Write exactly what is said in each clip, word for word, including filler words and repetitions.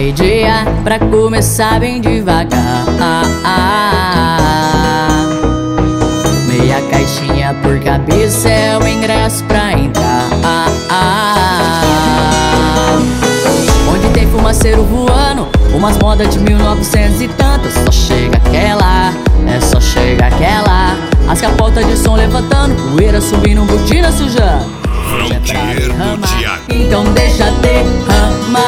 meio-dia, pra começar bem devagar. Meia caixinha por cabeça é o ingresso pra entrar. Onde tem fumaceiro voando, umas modas de mil e novecentos e tantos. Só chega aquela, é só chega aquela. As capotas de som levantando, poeira subindo, botina sujando. Hoje é pra derramar, então deixa derramar.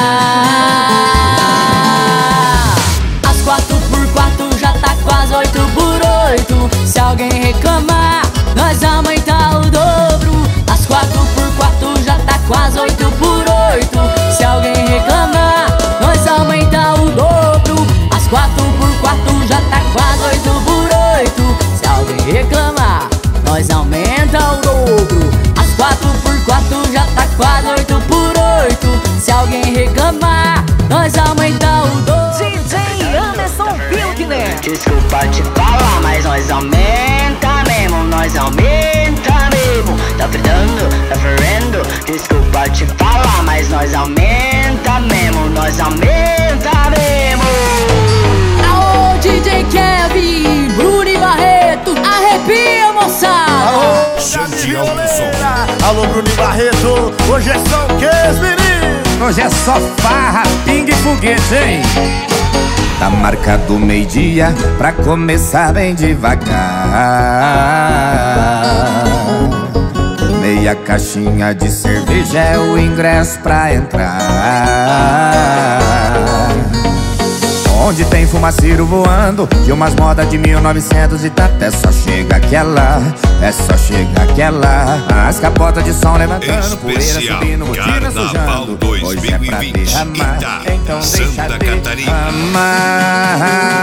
As quatro por quatro já tá quase oito por oito. Se alguém reclamar, nós aumentar o dobro. As quatro por quatro já tá quase oito por oito. Se alguém reclamar, nós aumentar o dobro. As quatro por quatro já tá quase oito por oito. Se alguém reclamar, nós aumenta o dobro. As quatro por quatro já tá quase oito por oito. Se alguém reclamar, nós aumenta o dobro. D J Anderson Pilkner. Desculpa te falar, mas nós aumenta mesmo, nós aumenta mesmo. Tá fritando, tá fervendo. Desculpa te falar, mas nós aumenta mesmo, nós aumenta mesmo. Aô, D J Kevin, Bruno e Barreto, arrepia, moçada. Alô, Santiago do Som. Alô, Bruno e Barreto, hoje é só o que, meninos? Hoje é só farra, pingue e foguete, hein? Tá marcado meio-dia, pra começar bem devagar. Meia caixinha de cerveja é o ingresso pra entrar. Onde tem fumaceiro voando e umas modas de mil e novecentos e tanto. É só chega aquela, é só chega aquela. As capotas de som levantando, poeira subindo, botina sujando. Hoje é pra derramar, então deixa derramar.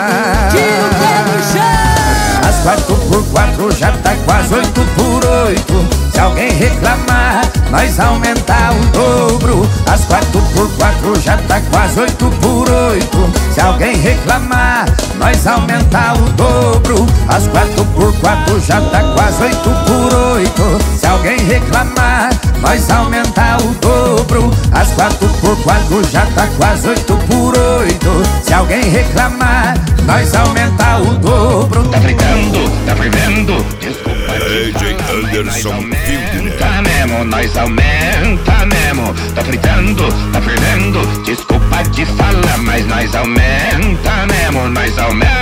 As quatro por quatro já tá quase oito por oito. Se alguém reclamar, nós aumentar o dobro. As quatro por quatro já tá quase oito por oito. Se alguém reclamar, nós aumentar o dobro. As quatro por quatro já tá quase oito por oito. Se alguém reclamar, nós aumentar o dobro. As quatro por quatro já tá quase oito por oito. Se alguém reclamar, nós aumentar o dobro. Tá fritando, tá fervendo. Desculpa D J Anderson aumenta mesmo, nós aumenta mesmo. Tá fritando, tá fervendo. Desculpa te falar, mas nós aumenta mesmo, nós aumenta.